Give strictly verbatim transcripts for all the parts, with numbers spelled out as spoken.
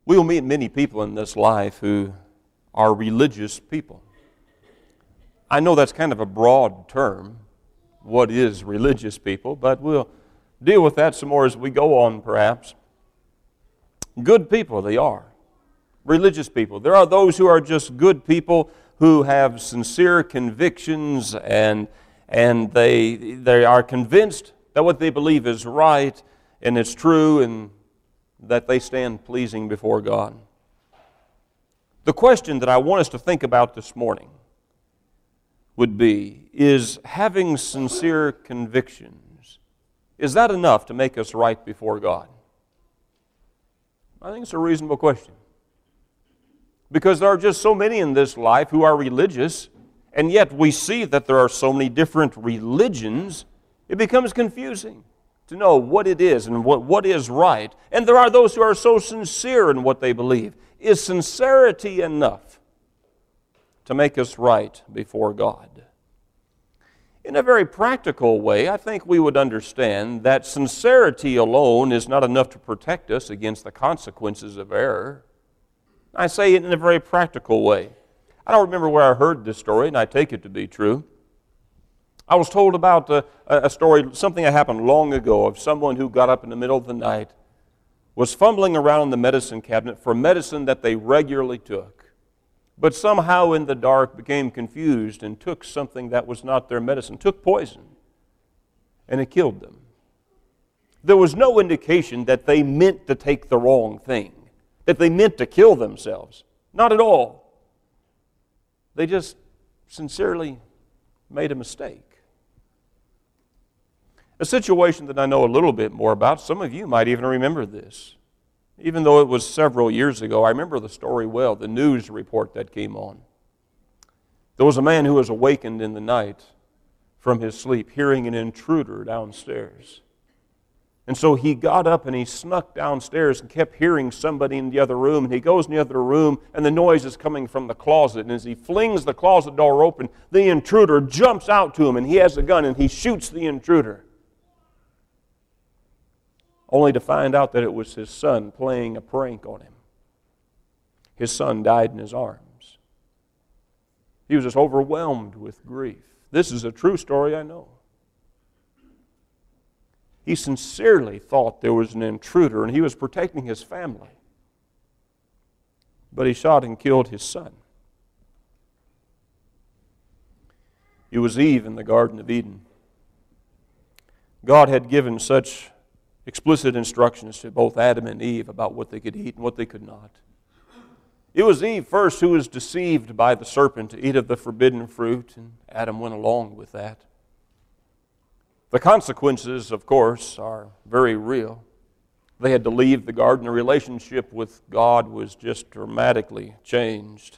We will meet many people in this life who are religious people. I know that's kind of a broad term, what is religious people, but we'll deal with that some more as we go on, perhaps. Good people they are, religious people. There are those who are just good people who have sincere convictions and, and they, they are convinced that what they believe is right and it's true and that they stand pleasing before God. The question that I want us to think about this morning would be, is having sincere convictions, is that enough to make us right before God? I think it's a reasonable question. Because there are just so many in this life who are religious, and yet we see that there are so many different religions, it becomes confusing to know what it is and what, what is right. And there are those who are so sincere in what they believe. Is sincerity enough to make us right before God? In a very practical way, I think we would understand that sincerity alone is not enough to protect us against the consequences of error. I say it in a very practical way. I don't remember where I heard this story, and I take it to be true. I was told about a, a story, something that happened long ago, of someone who got up in the middle of the night, was fumbling around in the medicine cabinet for medicine that they regularly took, but somehow in the dark became confused and took something that was not their medicine, took poison, and it killed them. There was no indication that they meant to take the wrong thing, that they meant to kill themselves. Not at all. They just sincerely made a mistake. A situation that I know a little bit more about, some of you might even remember this. Even though it was several years ago, I remember the story well, the news report that came on. There was a man who was awakened in the night from his sleep, hearing an intruder downstairs. And so he got up and he snuck downstairs and kept hearing somebody in the other room. And he goes in the other room and the noise is coming from the closet. And as he flings the closet door open, the intruder jumps out to him and he has a gun and he shoots the intruder. Only to find out that it was his son playing a prank on him. His son died in his arms. He was just overwhelmed with grief. This is a true story, I know. He sincerely thought there was an intruder and he was protecting his family. But he shot and killed his son. It was Eve in the Garden of Eden. God had given such explicit instructions to both Adam and Eve about what they could eat and what they could not. It was Eve first who was deceived by the serpent to eat of the forbidden fruit, and Adam went along with that. The consequences, of course, are very real. They had to leave the garden. The relationship with God was just dramatically changed.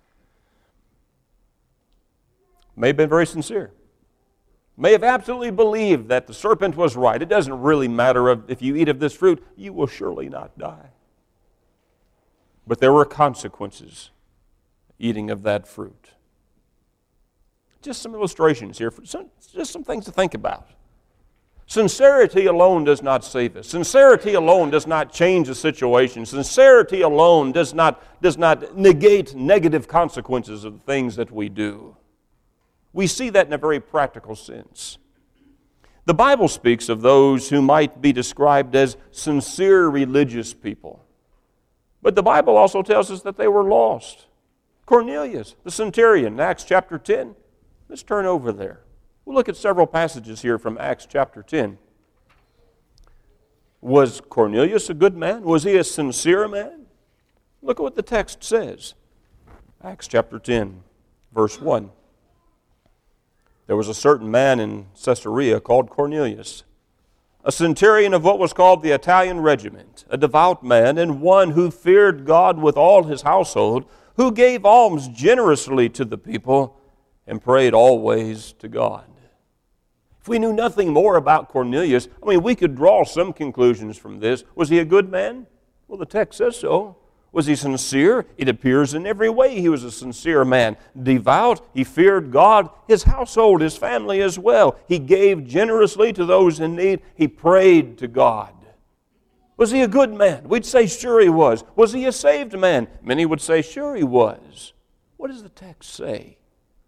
May have been very sincere. May have absolutely believed that the serpent was right. It doesn't really matter if you eat of this fruit, you will surely not die. But there were consequences eating of that fruit. Just some illustrations here, for some, just some things to think about. Sincerity alone does not save us. Sincerity alone does not change the situation. Sincerity alone does not, does not negate negative consequences of the things that we do. We see that in a very practical sense. The Bible speaks of those who might be described as sincere religious people. But the Bible also tells us that they were lost. Cornelius, the centurion, in Acts chapter ten. Let's turn over there. We'll look at several passages here from Acts chapter ten. Was Cornelius a good man? Was he a sincere man? Look at what the text says. Acts chapter ten, verse one. There was a certain man in Caesarea called Cornelius, a centurion of what was called the Italian regiment, a devout man and one who feared God with all his household, who gave alms generously to the people and prayed always to God. If we knew nothing more about Cornelius, I mean, we could draw some conclusions from this. Was he a good man? Well, the text says so. Was he sincere? It appears in every way he was a sincere man. Devout, he feared God, his household, his family as well. He gave generously to those in need. He prayed to God. Was he a good man? We'd say, sure he was. Was he a saved man? Many would say, sure he was. What does the text say?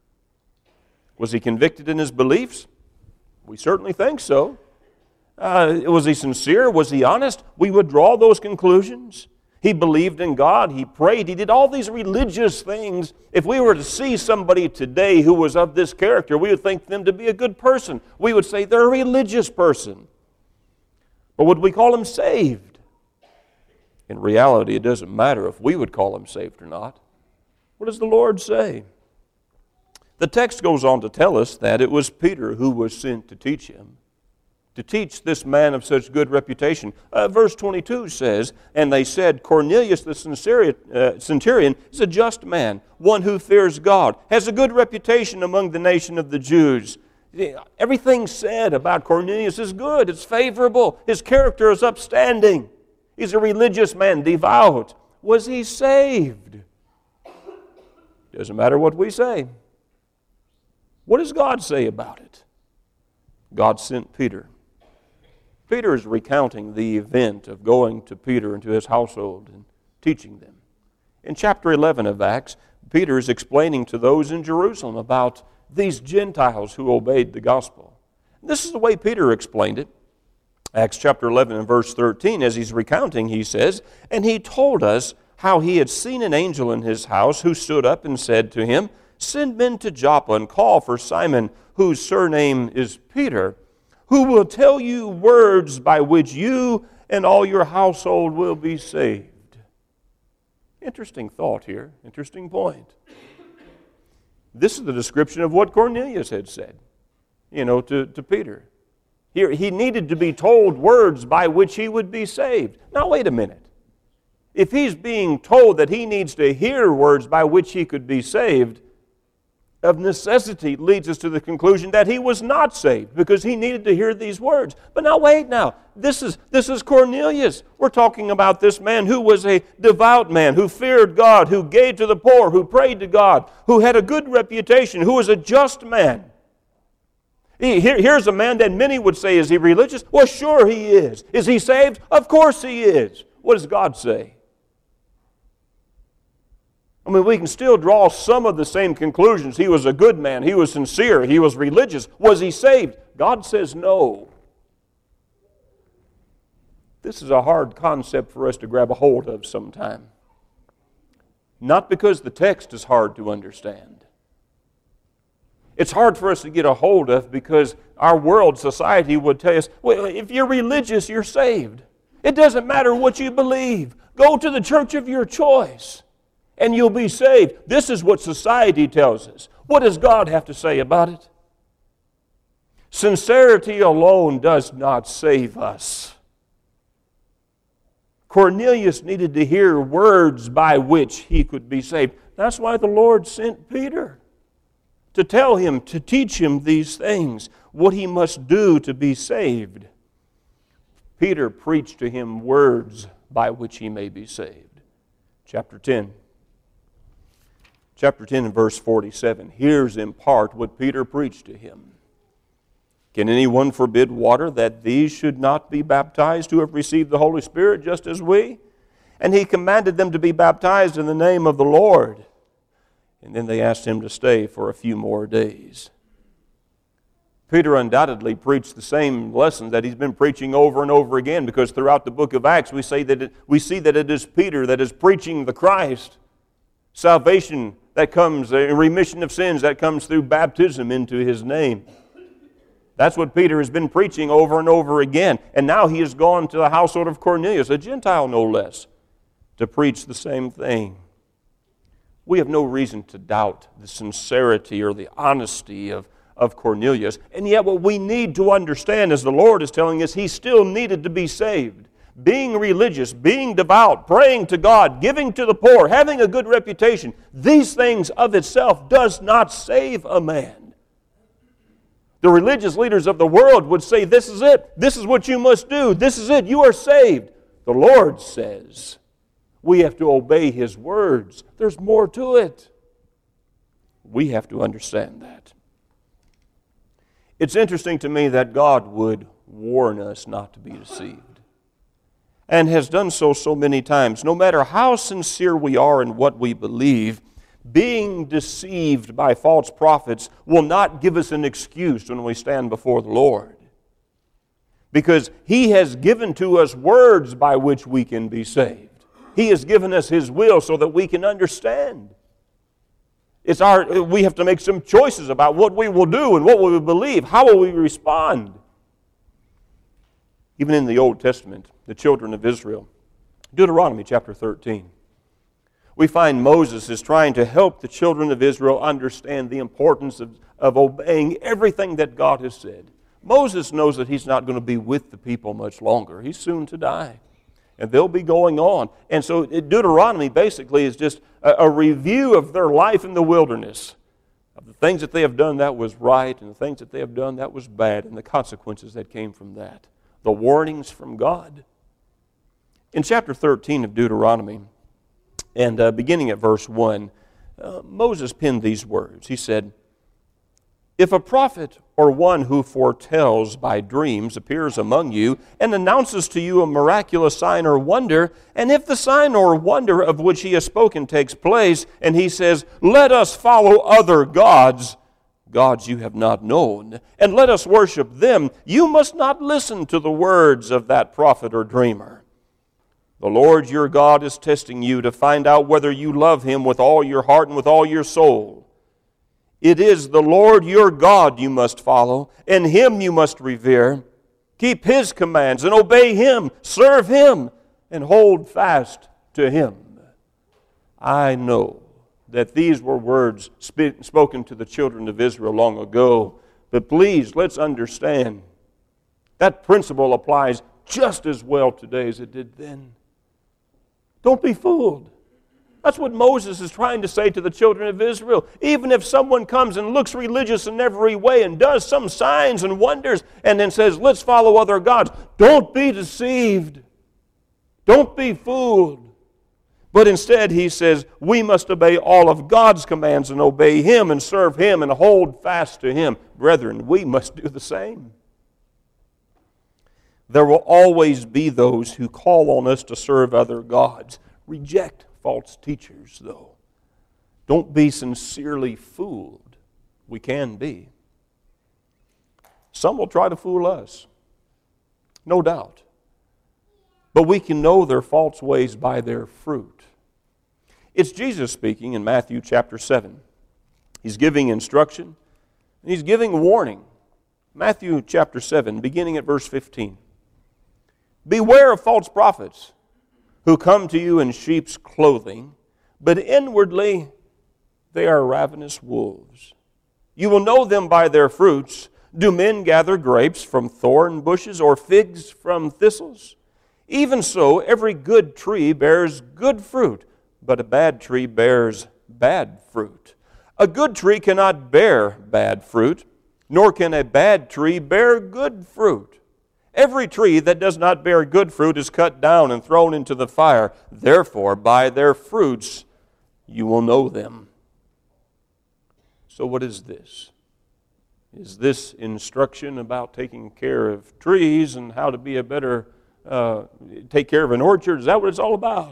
Was he convicted in his beliefs? We certainly think so. Uh, was he sincere? Was he honest? We would draw those conclusions. He believed in God. He prayed. He did all these religious things. If we were to see somebody today who was of this character, we would think them to be a good person. We would say they're a religious person. But would we call him saved? In reality, it doesn't matter if we would call him saved or not. What does the Lord say? The text goes on to tell us that it was Peter who was sent to teach him, to teach this man of such good reputation. Uh, verse twenty-two says, "And they said, Cornelius the centurion is a just man, one who fears God, has a good reputation among the nation of the Jews." Everything said about Cornelius is good. It's favorable. His character is upstanding. He's a religious man, devout. Was he saved? Doesn't matter what we say. What does God say about it? God sent Peter. Peter is recounting the event of going to Peter and to his household and teaching them. In chapter eleven of Acts, Peter is explaining to those in Jerusalem about these Gentiles who obeyed the gospel. This is the way Peter explained it. Acts chapter eleven and verse thirteen, as he's recounting, he says, "And he told us how he had seen an angel in his house who stood up and said to him, 'Send men to Joppa and call for Simon, whose surname is Peter, who will tell you words by which you and all your household will be saved.'" Interesting thought here, interesting point. This is the description of what Cornelius had said, you know, to, to Peter. Here, he needed to be told words by which he would be saved. Now, wait a minute. If he's being told that he needs to hear words by which he could be saved, of necessity leads us to the conclusion that he was not saved because he needed to hear these words. But now wait now. This is, this is Cornelius. We're talking about this man who was a devout man, who feared God, who gave to the poor, who prayed to God, who had a good reputation, who was a just man. He, here, here's a man that many would say, is he religious? Well, sure he is. Is he saved? Of course he is. What does God say? I mean, we can still draw some of the same conclusions. He was a good man. He was sincere. He was religious. Was he saved? God says no. This is a hard concept for us to grab a hold of sometime. Not because the text is hard to understand. It's hard for us to get a hold of because our world, society would tell us, well, if you're religious, you're saved. It doesn't matter what you believe. Go to the church of your choice, and you'll be saved. This is what society tells us. What does God have to say about it? Sincerity alone does not save us. Cornelius needed to hear words by which he could be saved. That's why the Lord sent Peter to tell him, to teach him these things, what he must do to be saved. Peter preached to him words by which he may be saved. Chapter ten. Chapter ten and verse forty-seven. Here's in part what Peter preached to him. "Can anyone forbid water that these should not be baptized who have received the Holy Spirit just as we? And he commanded them to be baptized in the name of the Lord." And then they asked him to stay for a few more days. Peter undoubtedly preached the same lesson that he's been preaching over and over again, because throughout the book of Acts we say that it, we see that it is Peter that is preaching the Christ. Salvation that comes, a remission of sins that comes through baptism into his name. That's what Peter has been preaching over and over again. And now he has gone to the household of Cornelius, a Gentile no less, to preach the same thing. We have no reason to doubt the sincerity or the honesty of, of Cornelius. And yet what we need to understand, as the Lord is telling us, he still needed to be saved. Being religious, being devout, praying to God, giving to the poor, having a good reputation, these things of itself does not save a man. The religious leaders of the world would say, this is it. This is what you must do. This is it. You are saved. The Lord says we have to obey His words. There's more to it. We have to understand that. It's interesting to me that God would warn us not to be deceived. and has done so so many times. No matter how sincere we are in what we believe, being deceived by false prophets will not give us an excuse when we stand before the Lord. Because He has given to us words by which we can be saved. He has given us His will so that we can understand. It's our, we have to make some choices about what we will do and what we will believe. How will we respond? Even in the Old Testament, the children of Israel, Deuteronomy chapter thirteen, we find Moses is trying to help the children of Israel understand the importance of, of obeying everything that God has said. Moses knows that he's not going to be with the people much longer. He's soon to die. And they'll be going on. And so Deuteronomy basically is just a, a review of their life in the wilderness, of the things that they have done that was right and the things that they have done that was bad and the consequences that came from that, the warnings from God. In chapter thirteen of Deuteronomy, and uh, beginning at verse one, uh, Moses penned these words. He said, "If a prophet or one who foretells by dreams appears among you and announces to you a miraculous sign or wonder, and if the sign or wonder of which he has spoken takes place, and he says, 'Let us follow other gods,' gods you have not known, and let us worship them, you must not listen to the words of that prophet or dreamer. The Lord your God is testing you to find out whether you love Him with all your heart and with all your soul. It is the Lord your God you must follow, and Him you must revere. Keep His commands and obey Him. Serve Him and hold fast to Him." I know that these were words sp- spoken to the children of Israel long ago, but please, let's understand that principle applies just as well today as it did then. Don't be fooled. That's what Moses is trying to say to the children of Israel. Even if someone comes and looks religious in every way and does some signs and wonders and then says, "Let's follow other gods," don't be deceived. Don't be fooled. But instead, he says, we must obey all of God's commands and obey Him and serve Him and hold fast to Him. Brethren, we must do the same. There will always be those who call on us to serve other gods. Reject false teachers, though. Don't be sincerely fooled. We can be. Some will try to fool us, no doubt. But we can know their false ways by their fruit. It's Jesus speaking in Matthew chapter seven. He's giving instruction, and He's giving warning. Matthew chapter seven, beginning at verse fifteen. "Beware of false prophets, who come to you in sheep's clothing, but inwardly they are ravenous wolves. You will know them by their fruits. Do men gather grapes from thorn bushes or figs from thistles? Even so, every good tree bears good fruit, but a bad tree bears bad fruit. A good tree cannot bear bad fruit, nor can a bad tree bear good fruit. Every tree that does not bear good fruit is cut down and thrown into the fire. Therefore, by their fruits you will know them." So what is this? Is this instruction about taking care of trees and how to be a better, uh, take care of an orchard? Is that what it's all about?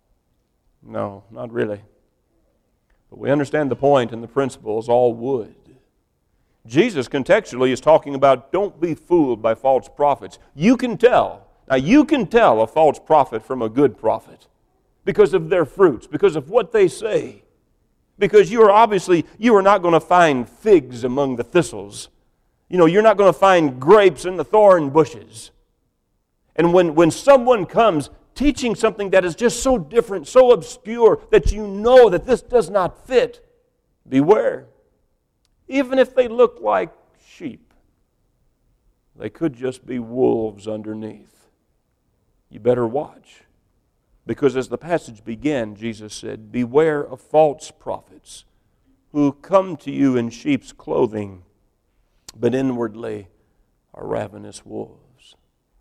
No, not really. But we understand the point and the principle is all wood. Jesus contextually is talking about don't be fooled by false prophets. You can tell. Now you can tell a false prophet from a good prophet because of their fruits, because of what they say. Because you are obviously, you are not going to find figs among the thistles. You know, you're not going to find grapes in the thorn bushes. And when, when someone comes teaching something that is just so different, so obscure, that you know that this does not fit, beware. Even if they look like sheep, they could just be wolves underneath. You better watch. Because as the passage began, Jesus said, "Beware of false prophets who come to you in sheep's clothing, but inwardly are ravenous wolves."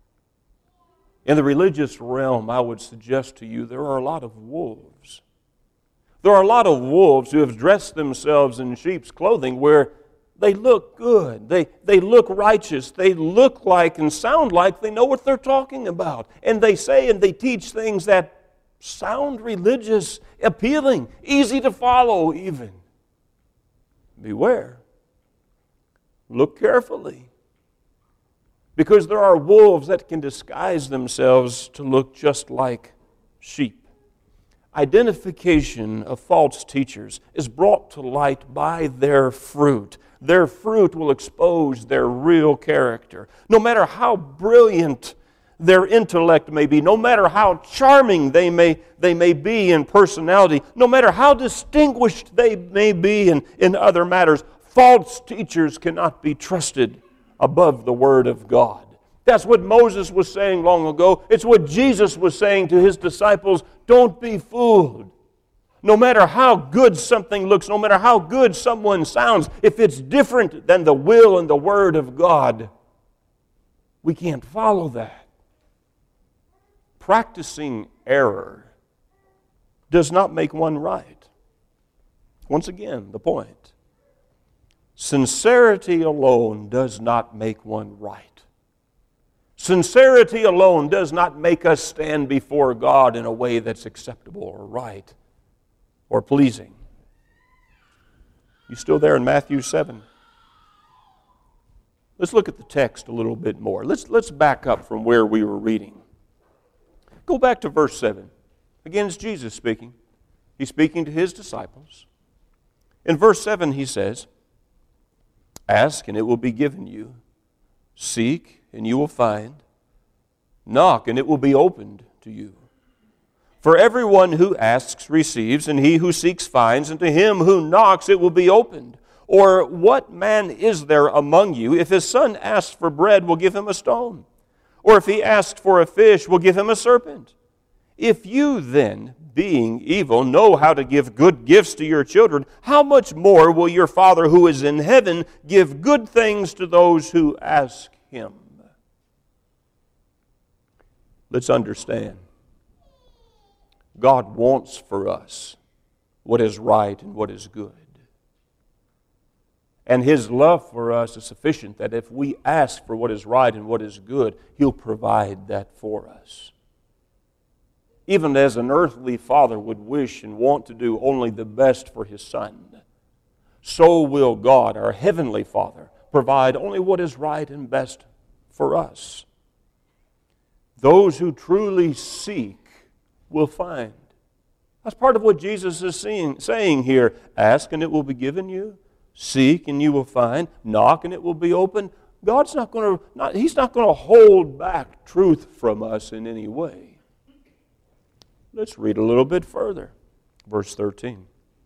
In the religious realm, I would suggest to you there are a lot of wolves. There are a lot of wolves who have dressed themselves in sheep's clothing where They look good. They, they look righteous. They look like and sound like they know what they're talking about. And they say and they teach things that sound religious, appealing, easy to follow even. Beware. Look carefully. Because there are wolves that can disguise themselves to look just like sheep. Identification of false teachers is brought to light by their fruit. Their fruit will expose their real character. No matter how brilliant their intellect may be, no matter how charming they may, they may be in personality, no matter how distinguished they may be in, in other matters, false teachers cannot be trusted above the Word of God. That's what Moses was saying long ago. It's what Jesus was saying to His disciples. Don't be fooled. No matter how good something looks, no matter how good someone sounds, if it's different than the will and the Word of God, we can't follow that. Practicing error does not make one right. Once again, the point. Sincerity alone does not make one right. Sincerity alone does not make us stand before God in a way that's acceptable or right or pleasing. You still there in Matthew seven? Let's look at the text a little bit more. Let's, let's back up from where we were reading. Go back to verse seven. Again, it's Jesus speaking. He's speaking to His disciples. In verse seven, He says, "Ask, and it will be given you. Seek, and you will find. Knock, and it will be opened to you. For everyone who asks receives, and he who seeks finds, and to him who knocks it will be opened. Or what man is there among you, if his son asks for bread, will give him a stone? Or if he asks for a fish, will give him a serpent? If you then, being evil, know how to give good gifts to your children, how much more will your Father who is in heaven give good things to those who ask Him?" Let's understand. God wants for us what is right and what is good. And His love for us is sufficient that if we ask for what is right and what is good, He'll provide that for us. Even as an earthly father would wish and want to do only the best for his son, so will God, our heavenly Father, provide only what is right and best for us. Those who truly seek will find. That's part of what Jesus is saying, saying here. Ask and it will be given you. Seek and you will find. Knock and it will be opened. God's not going to, not, He's not going to hold back truth from us in any way. Let's read a little bit further. Verse thirteen.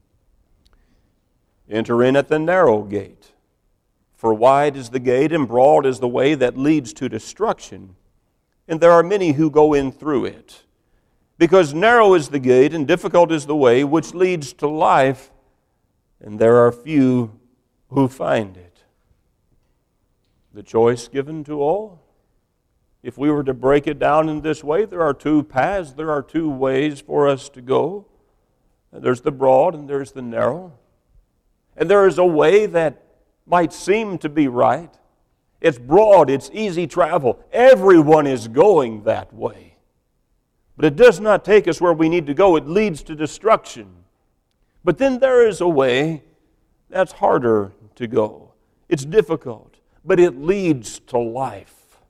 "Enter in at the narrow gate. For wide is the gate and broad is the way that leads to destruction, and there are many who go in through it. Because narrow is the gate and difficult is the way which leads to life, and there are few who find it." The choice given to all? If we were to break it down in this way, there are two paths, there are two ways for us to go. There's the broad and there's the narrow. And there is a way that might seem to be right. It's broad, it's easy travel. Everyone is going that way. But it does not take us where we need to go. It leads to destruction. But then there is a way that's harder to go. It's difficult, but it leads to life.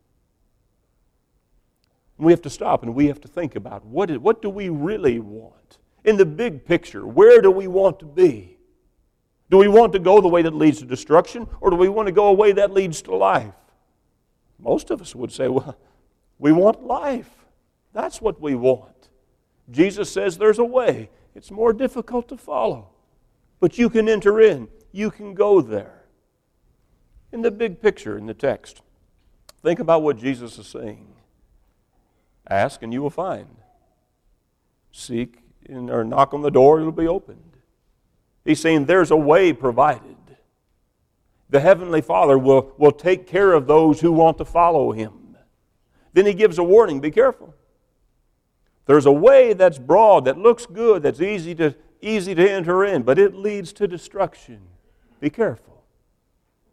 We have to stop and we have to think about what, is, what do we really want? In the big picture, where do we want to be? Do we want to go the way that leads to destruction, or do we want to go a way that leads to life? Most of us would say, well, we want life. That's what we want. Jesus says there's a way. It's more difficult to follow, but you can enter in. You can go there. In the big picture, in the text, think about what Jesus is saying. Ask and you will find. Seek and, or knock on the door, it'll be opened. He's saying there's a way provided. The Heavenly Father will, will take care of those who want to follow Him. Then He gives a warning, be careful. There's a way that's broad, that looks good, that's easy to, easy to enter in, but it leads to destruction. Be careful.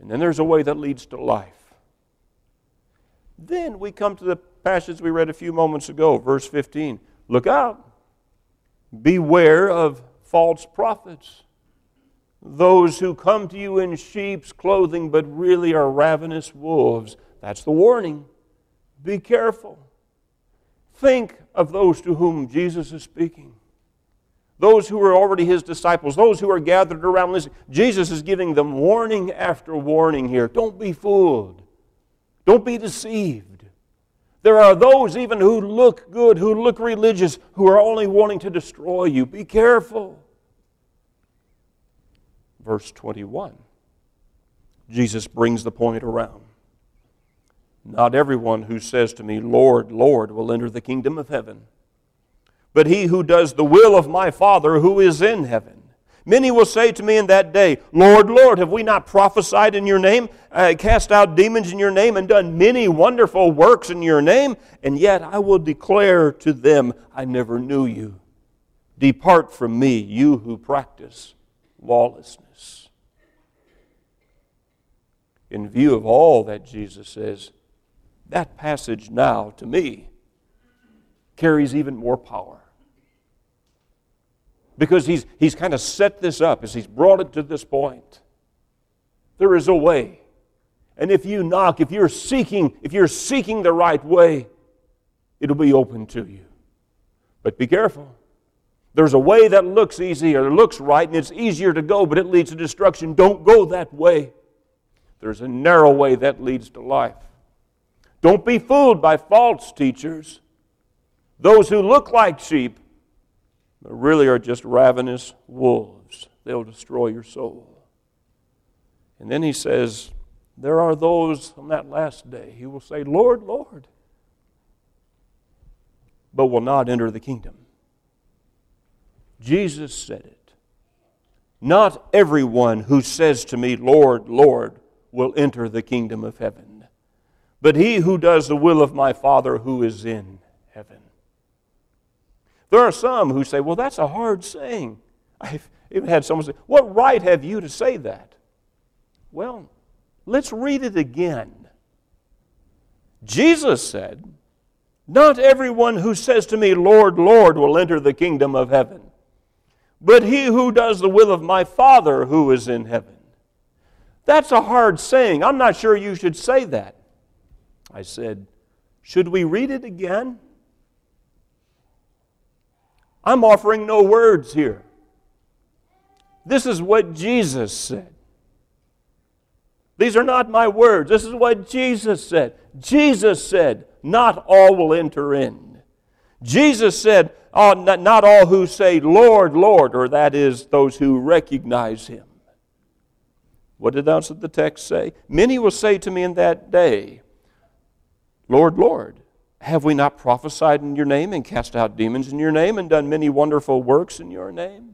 And then there's a way that leads to life. Then we come to the passage we read a few moments ago, verse fifteen. Look out. Beware of false prophets, those who come to you in sheep's clothing but really are ravenous wolves. That's the warning. Be careful. Think of those to whom Jesus is speaking. Those who are already His disciples, those who are gathered around listening. Jesus is giving them warning after warning here. Don't be fooled. Don't be deceived. There are those even who look good, who look religious, who are only wanting to destroy you. Be careful. Verse twenty-one. Jesus brings the point around. Not everyone who says to me, Lord, Lord, will enter the kingdom of heaven, but he who does the will of my Father who is in heaven. Many will say to me in that day, Lord, Lord, have we not prophesied in your name, uh, cast out demons in your name, and done many wonderful works in your name? And yet I will declare to them, I never knew you. Depart from me, you who practice lawlessness. In view of all that Jesus says, that passage now, to me, carries even more power. Because he's, he's kind of set this up as he's brought it to this point. There is a way. And if you knock, if you're seeking, if you're seeking the right way, it'll be open to you. But be careful. There's a way that looks easy or looks right and it's easier to go, but it leads to destruction. Don't go that way. There's a narrow way that leads to life. Don't be fooled by false teachers. Those who look like sheep, but really are just ravenous wolves. They'll destroy your soul. And then he says, there are those on that last day who will say, Lord, Lord, but will not enter the kingdom. Jesus said it. Not everyone who says to me, Lord, Lord, will enter the kingdom of heaven, but he who does the will of my Father who is in heaven. There are some who say, well, that's a hard saying. I've even had someone say, what right have you to say that? Well, let's read it again. Jesus said, not everyone who says to me, Lord, Lord, will enter the kingdom of heaven, but he who does the will of my Father who is in heaven. That's a hard saying. I'm not sure you should say that. I said, should we read it again? I'm offering no words here. This is what Jesus said. These are not my words. This is what Jesus said. Jesus said, not all will enter in. Jesus said, oh, not, not all who say, Lord, Lord, or that is, those who recognize Him. What did else the text say? Many will say to me in that day, Lord, Lord, have we not prophesied in your name and cast out demons in your name and done many wonderful works in your name?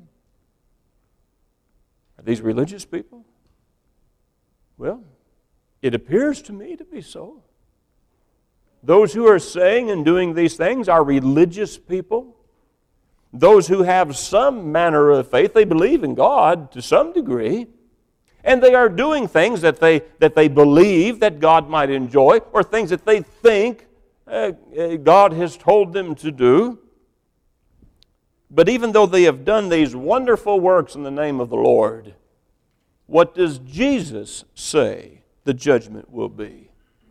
Are these religious people? Well, it appears to me to be so. Those who are saying and doing these things are religious people. Those who have some manner of faith, they believe in God to some degree, and they are doing things that they, that they believe that God might enjoy, or things that they think uh, God has told them to do. But even though they have done these wonderful works in the name of the Lord, what does Jesus say the judgment will be?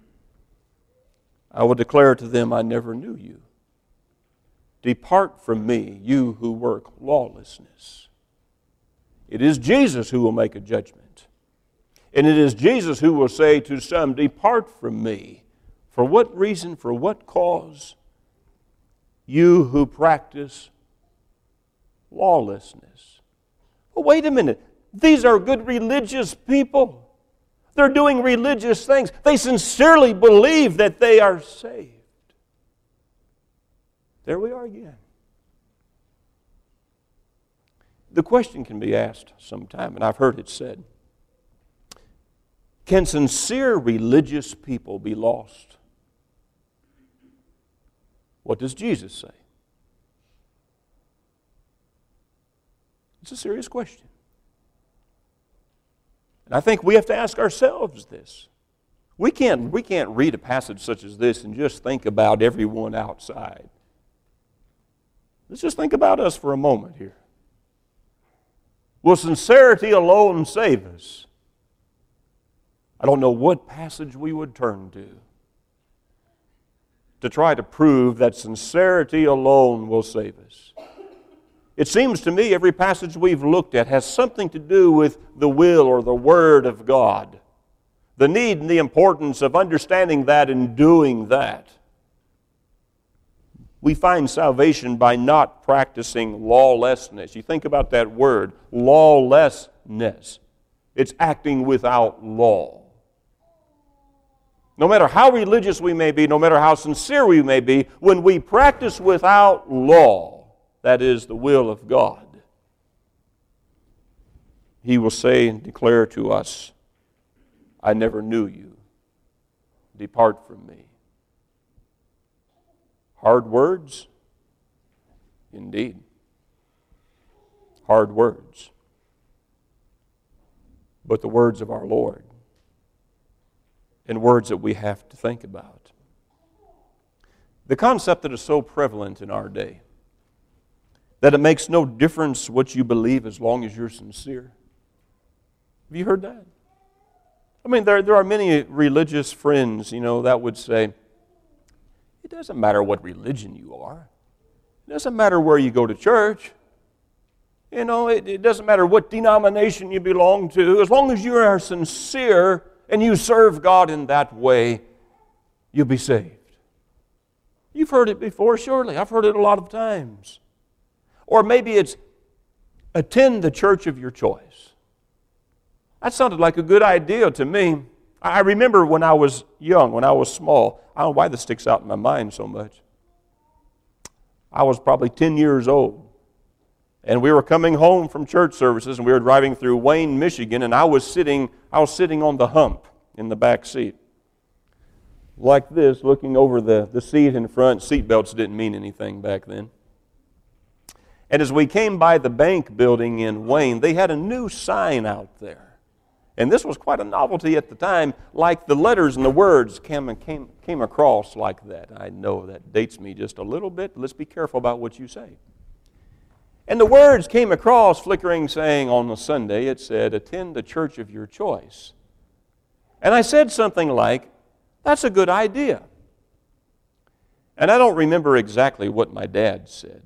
I will declare to them, I never knew you. Depart from me, you who work lawlessness. It is Jesus who will make a judgment. And it is Jesus who will say to some, depart from me. For what reason, for what cause? You who practice lawlessness. Well, wait a minute. These are good religious people. They're doing religious things. They sincerely believe that they are saved. There we are again. The question can be asked sometime, and I've heard it said, can sincere religious people be lost? What does Jesus say? It's a serious question. And I think we have to ask ourselves this. We can't, we can't read a passage such as this and just think about everyone outside. Let's just think about us for a moment here. Will sincerity alone save us? I don't know what passage we would turn to to try to prove that sincerity alone will save us. It seems to me every passage we've looked at has something to do with the will or the Word of God. The need and the importance of understanding that and doing that. We find salvation by not practicing lawlessness. You think about that word, lawlessness. It's acting without law. No matter how religious we may be, no matter how sincere we may be, when we practice without law, that is the will of God, He will say and declare to us, I never knew you. Depart from me. Hard words? Indeed. Hard words. But the words of our Lord. And words that we have to think about. The concept that is so prevalent in our day, that it makes no difference what you believe as long as you're sincere. Have you heard that? I mean, there, there are many religious friends, you know, that would say, it doesn't matter what religion you are. It doesn't matter where you go to church. You know, it, it doesn't matter what denomination you belong to. As long as you are sincere and you serve God in that way, you'll be saved. You've heard it before, surely. I've heard it a lot of times. Or maybe it's attend the church of your choice. That sounded like a good idea to me. I remember when I was young, when I was small. I don't know why this sticks out in my mind so much. I was probably ten years old. And we were coming home from church services, and we were driving through Wayne, Michigan, and I was sitting, I was sitting on the hump in the back seat. Like this, looking over the, the seat in front. Seatbelts didn't mean anything back then. And as we came by the bank building in Wayne, they had a new sign out there. And this was quite a novelty at the time, like the letters and the words came, came, came across like that. I know that dates me just a little bit. Let's be careful about what you say. And the words came across flickering, saying on the Sunday, it said, attend the church of your choice. And I said something like, that's a good idea. And I don't remember exactly what my dad said.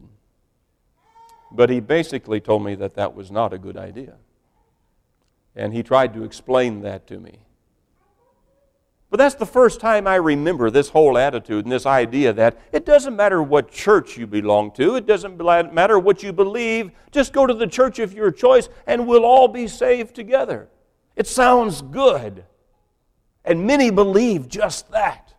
But he basically told me that that was not a good idea. And he tried to explain that to me. But that's the first time I remember this whole attitude and this idea that it doesn't matter what church you belong to, it doesn't matter what you believe, just go to the church of your choice and we'll all be saved together. It sounds good. And many believe just that.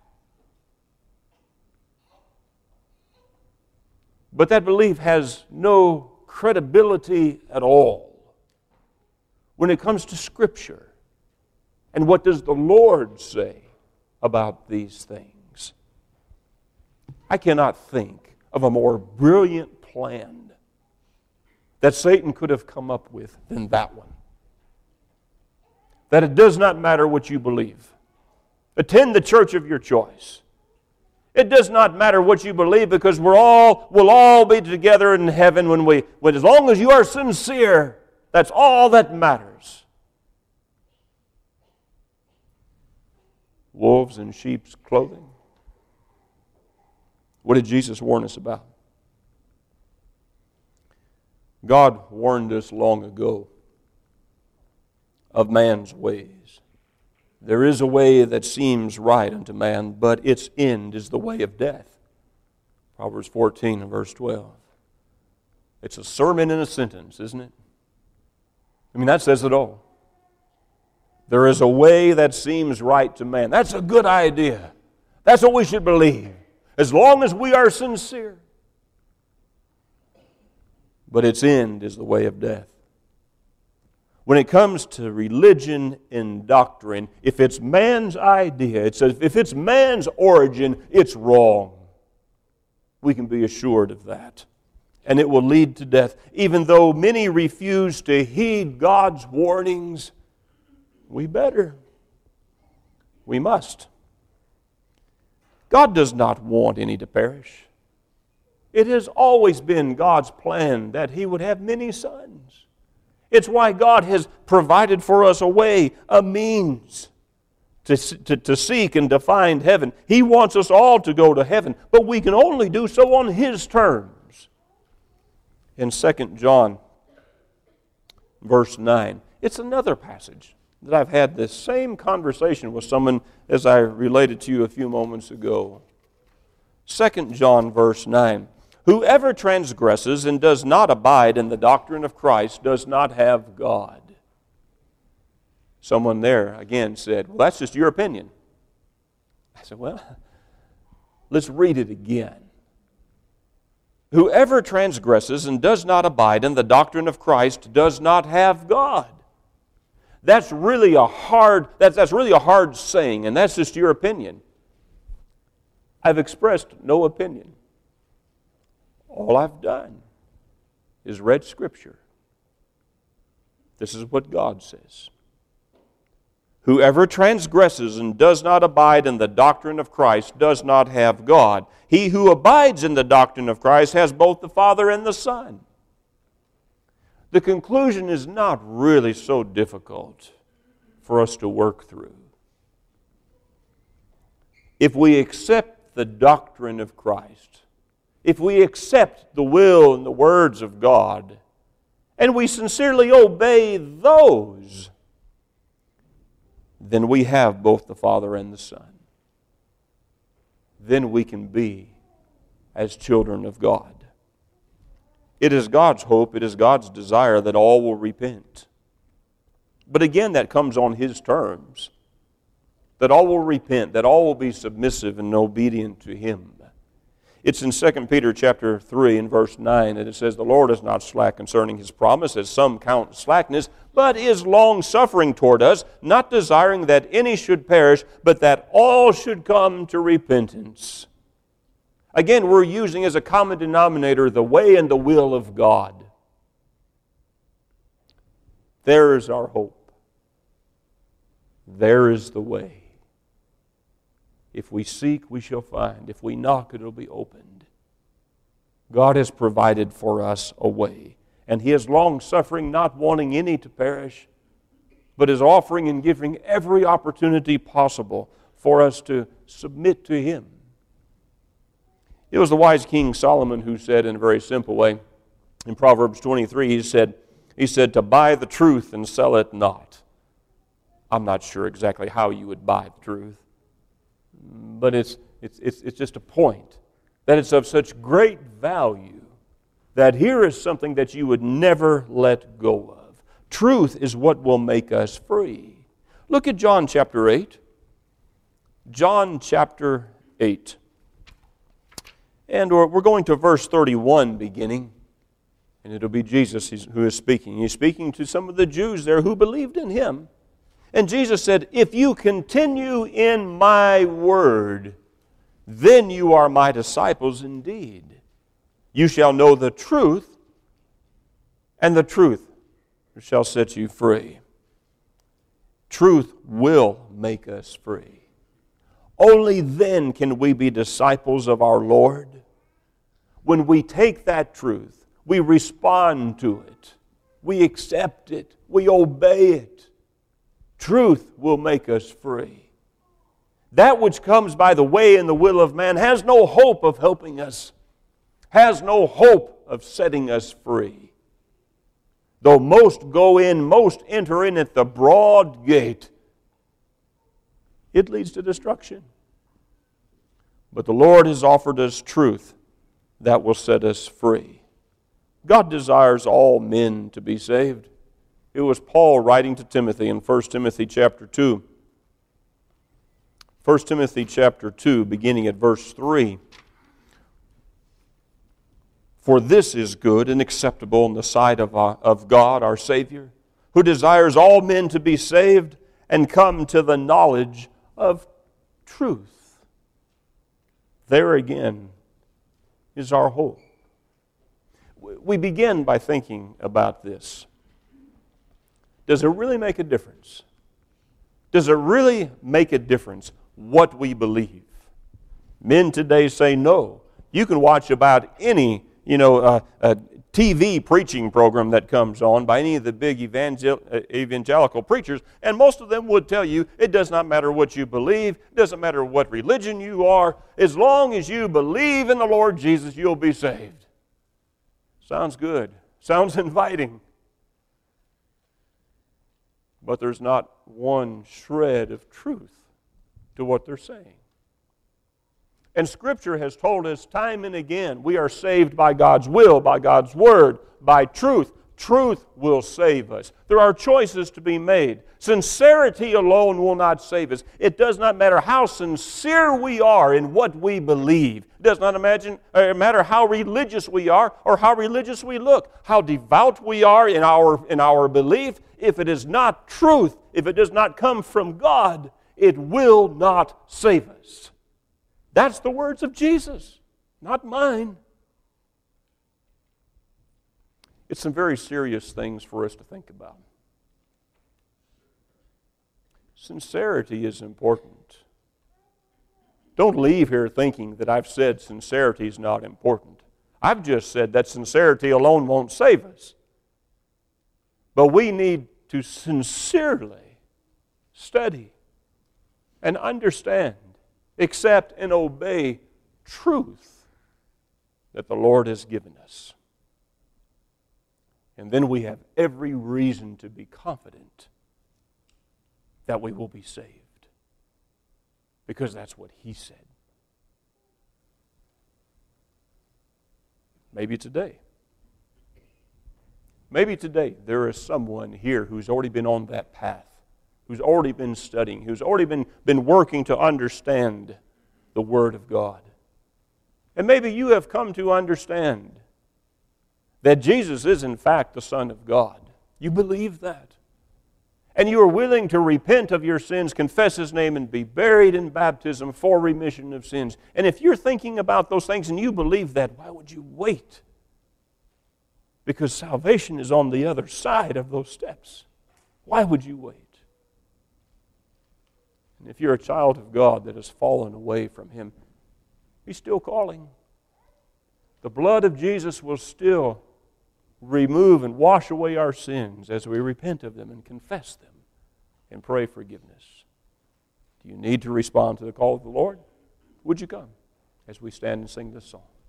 But that belief has no credibility at all when it comes to Scripture. And what does the Lord say about these things? I cannot think of a more brilliant plan that Satan could have come up with than that one. That it does not matter what you believe. Attend the church of your choice. It does not matter what you believe because we're all, we'll all be together in heaven when we, when as long as you are sincere, that's all that matters. Wolves in sheep's clothing. What did Jesus warn us about? God warned us long ago of man's ways. There is a way that seems right unto man, but its end is the way of death. Proverbs fourteen and verse twelve. It's a sermon in a sentence, isn't it? I mean, that says it all. There is a way that seems right to man. That's a good idea. That's what we should believe, as long as we are sincere. But its end is the way of death. When it comes to religion and doctrine, if it's man's idea, it's if it's man's origin, it's wrong. We can be assured of that. And it will lead to death. Even though many refuse to heed God's warnings, We better. We must. God does not want any to perish. It has always been God's plan that He would have many sons. It's why God has provided for us a way, a means to, to, to seek and to find heaven. He wants us all to go to heaven, but we can only do so on His terms. In Second John, verse nine, it's another passage that I've had this same conversation with someone as I related to you a few moments ago. Second John, verse nine. Whoever transgresses and does not abide in the doctrine of Christ does not have God. Someone there again said, well, that's just your opinion. I said, well, let's read it again. Whoever transgresses and does not abide in the doctrine of Christ does not have God. That's really a hard, that's, that's really a hard saying, and that's just your opinion. I've expressed no opinion. All I've done is read Scripture. This is what God says. Whoever transgresses and does not abide in the doctrine of Christ does not have God. He who abides in the doctrine of Christ has both the Father and the Son. The conclusion is not really so difficult for us to work through. If we accept the doctrine of Christ, if we accept the will and the words of God, and we sincerely obey those, then we have both the Father and the Son. Then we can be as children of God. It is God's hope, it is God's desire that all will repent. But again, that comes on His terms. That all will repent, that all will be submissive and obedient to Him. It's in Second Peter chapter three and verse nine, and it says, the Lord is not slack concerning His promise, as some count slackness, but is long-suffering toward us, not desiring that any should perish, but that all should come to repentance. Again, we're using as a common denominator the way and the will of God. There is our hope. There is the way. If we seek, we shall find. If we knock, it will be opened. God has provided for us a way. And He is long-suffering, not wanting any to perish, but is offering and giving every opportunity possible for us to submit to Him. It was the wise King Solomon who said in a very simple way, in Proverbs twenty-three, he said, he said, to buy the truth and sell it not. I'm not sure exactly how you would buy the truth. But it's, it's, it's, it's just a point that it's of such great value that here is something that you would never let go of. Truth is what will make us free. Look at John chapter eight. John chapter eight. And we're going to verse thirty-one beginning. And it'll be Jesus who is speaking. He's speaking to some of the Jews there who believed in Him. And Jesus said, if you continue in my word, then you are my disciples indeed. You shall know the truth, and the truth shall set you free. Truth will make us free. Only then can we be disciples of our Lord. When we take that truth, we respond to it, we accept it, we obey it. Truth will make us free. That which comes by the way and the will of man has no hope of helping us, has no hope of setting us free. Though most go in, most enter in at the broad gate, it leads to destruction. But the Lord has offered us truth that will set us free. God desires all men to be saved. It was Paul writing to Timothy in First Timothy chapter two. First Timothy chapter two, beginning at verse three. For this is good and acceptable in the sight of, our, of God our Savior, who desires all men to be saved and come to the knowledge of truth. There again is our hope. We begin by thinking about this. Does it really make a difference Does it really make a difference what we believe? Men today say no. You can watch about any, you know, uh, uh, T V preaching program that comes on by any of the big evangel- evangelical preachers, and most of them would tell you it does not matter what you believe, it doesn't matter what religion you are, as long as you believe in the Lord Jesus, you'll be saved. Sounds good. Sounds inviting. But there's not one shred of truth to what they're saying. And Scripture has told us time and again, we are saved by God's will, by God's Word, by truth. Truth will save us. There are choices to be made. Sincerity alone will not save us. It does not matter how sincere we are in what we believe. It does not imagine, uh, matter how religious we are or how religious we look, how devout we are in our, in our belief. If it is not truth, if it does not come from God, it will not save us. That's the words of Jesus, not mine. It's some very serious things for us to think about. Sincerity is important. Don't leave here thinking that I've said sincerity is not important. I've just said that sincerity alone won't save us. But we need to sincerely study and understand, accept and obey truth that the Lord has given us. And then we have every reason to be confident that we will be saved, because that's what He said. Maybe today. Maybe today there is someone here who's already been on that path, who's already been studying, who's already been, been working to understand the Word of God. And maybe you have come to understand that Jesus is in fact the Son of God. You believe that. And you are willing to repent of your sins, confess His name, and be buried in baptism for remission of sins. And if you're thinking about those things and you believe that, why would you wait? Because salvation is on the other side of those steps. Why would you wait? And if you're a child of God that has fallen away from Him, He's still calling. The blood of Jesus will still remove and wash away our sins as we repent of them and confess them and pray forgiveness. Do you need to respond to the call of the Lord? Would you come as we stand and sing this song?